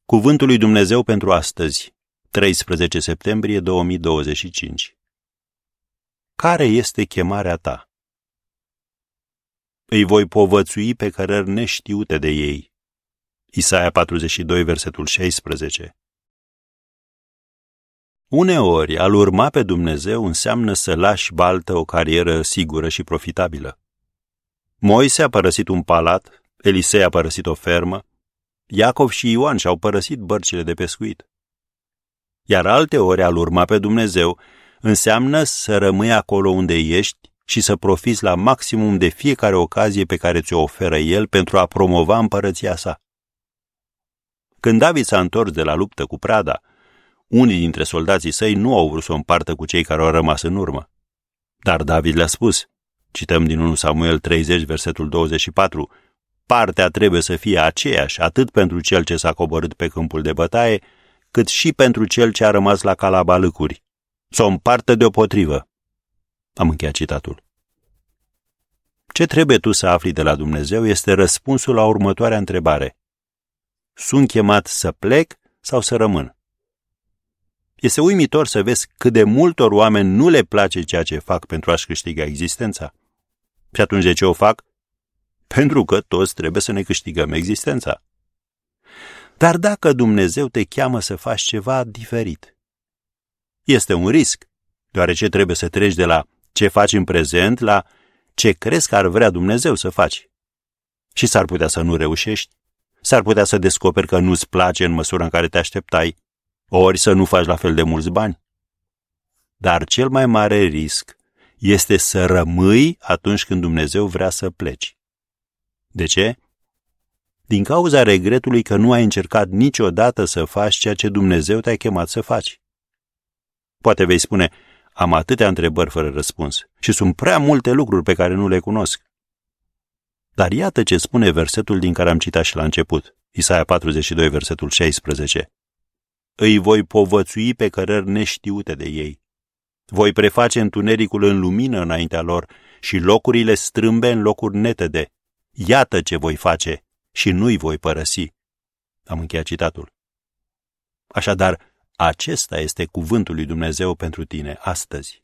Cuvântul lui Dumnezeu pentru astăzi, 13 septembrie 2025. Care este chemarea ta? Îi voi povățui pe cărări neștiute de ei. Isaia 42, versetul 16. Uneori, a-L urma pe Dumnezeu înseamnă să lași baltă o carieră sigură și profitabilă. Moise a părăsit un palat, Elisei a părăsit o fermă, Iacov și Ioan și-au părăsit bărcile de pescuit. Iar alteori a-L urma pe Dumnezeu înseamnă să rămâi acolo unde ești și să profiți la maximum de fiecare ocazie pe care ți-o oferă El pentru a promova împărăția sa. Când David s-a întors de la luptă cu prada, unii dintre soldații săi nu au vrut să o împartă cu cei care au rămas în urmă. Dar David le-a spus, cităm din 1 Samuel 30, versetul 24, partea trebuie să fie aceeași atât pentru cel ce s-a coborât pe câmpul de bătaie, cât și pentru cel ce a rămas la calabalâcuri. Să o împartă deopotrivă. Am încheiat citatul. Ce trebuie tu să afli de la Dumnezeu este răspunsul la următoarea întrebare. Sunt chemat să plec sau să rămân? Este uimitor să vezi cât de multor oameni nu le place ceea ce fac pentru a-și câștiga existența. Și atunci de ce o fac? Pentru că toți trebuie să ne câștigăm existența. Dar dacă Dumnezeu te cheamă să faci ceva diferit, este un risc, deoarece trebuie să treci de la ce faci în prezent la ce crezi că ar vrea Dumnezeu să faci. Și s-ar putea să nu reușești, s-ar putea să descoperi că nu-ți place în măsura în care te așteptai, ori să nu faci la fel de mulți bani. Dar cel mai mare risc este să rămâi atunci când Dumnezeu vrea să pleci. De ce? Din cauza regretului că nu ai încercat niciodată să faci ceea ce Dumnezeu te-a chemat să faci. Poate vei spune, am atâtea întrebări fără răspuns și sunt prea multe lucruri pe care nu le cunosc. Dar iată ce spune versetul din care am citat și la început, Isaia 42, versetul 16. Îi voi povățui pe cărări neștiute de ei. Voi preface întunericul în lumină înaintea lor și locurile strâmbe în locuri netede. Iată ce voi face și nu-i voi părăsi. Am încheiat citatul. Așadar, acesta este cuvântul lui Dumnezeu pentru tine astăzi.